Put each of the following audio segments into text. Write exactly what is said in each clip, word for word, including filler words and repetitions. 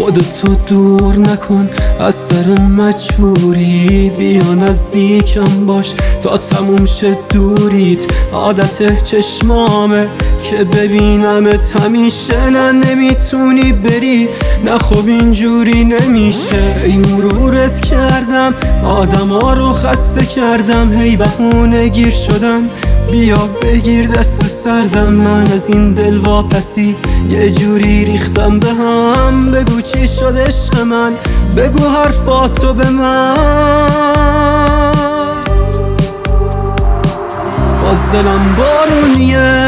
خودتو دور نکن از سر مجبوری، بیا نزدیکم باش تا تموم شه دوریت. عادت چشمامه که ببینمت همیشه، نه نمیتونی بری، نه خب اینجوری نمیشه. ای مرورت کردم آدم ها رو خسته کردم، هی بهونه گیر شدم بیا بگیر دست سردم. من از این دل واپسی یه جوری ریختم به هم، بگو چی شد عشق من، بگو حرفاتو به من. باز دلم بارونیه،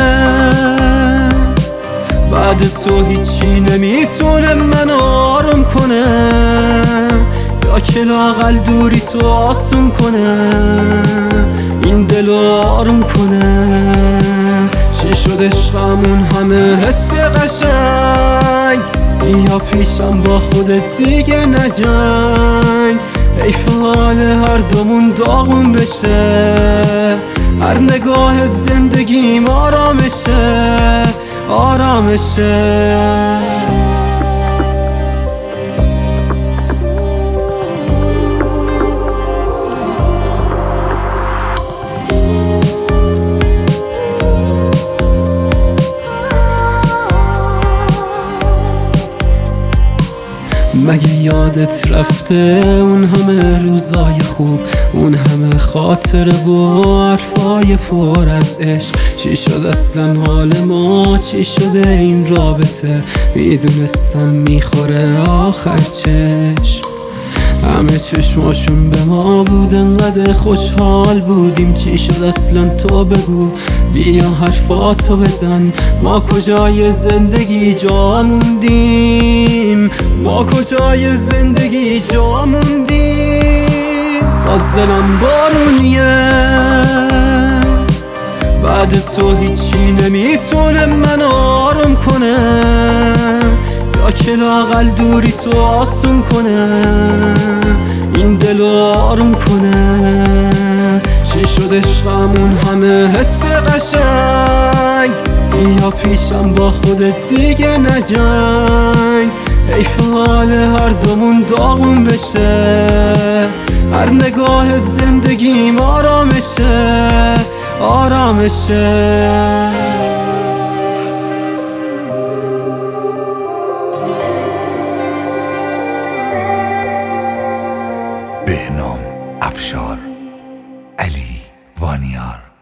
بعد تو هیچی نمیتونه من آروم کنه، یا که لااقل دوری تو آسون کنه، این دلو آروم کنه. چی شد عشقمون همه حس قشنگ، یا پیشم با خودت دیگه نجنگ. حیف حال هر دومون داغون بشه، هر نگاهت زندگیم آرامشه آرامشه. مگه یادت رفته اون همه روزای خوب، اون همه خاطره و حرفای پر از عشق؟ چی شد اصلا حال ما، چی شده این رابطه؟ میدونستم میخوره آخر چشم، همه چشماشون به ما بود، انقدر خوشحال بودیم. چی شد اصلا تو بگو، بیا حرفاتو بزن. ما کجای زندگی جا موندیم، ما کجای زندگی جا موندیم. باز دلم بارونیه، بعد تو هیچی نمیتونه من آروم کنه، یا که لااقل دوری تو آسون کنه، این دلو آروم کنه. چی شد عشقمون همه حس قشنگ، یا پیشم با خودت دیگه نجنگ. حیف حال هر دومون داغون بشه، هر نگاهت زندگیم آرامشه آرامشه. بهنام افشار، علی وانیار.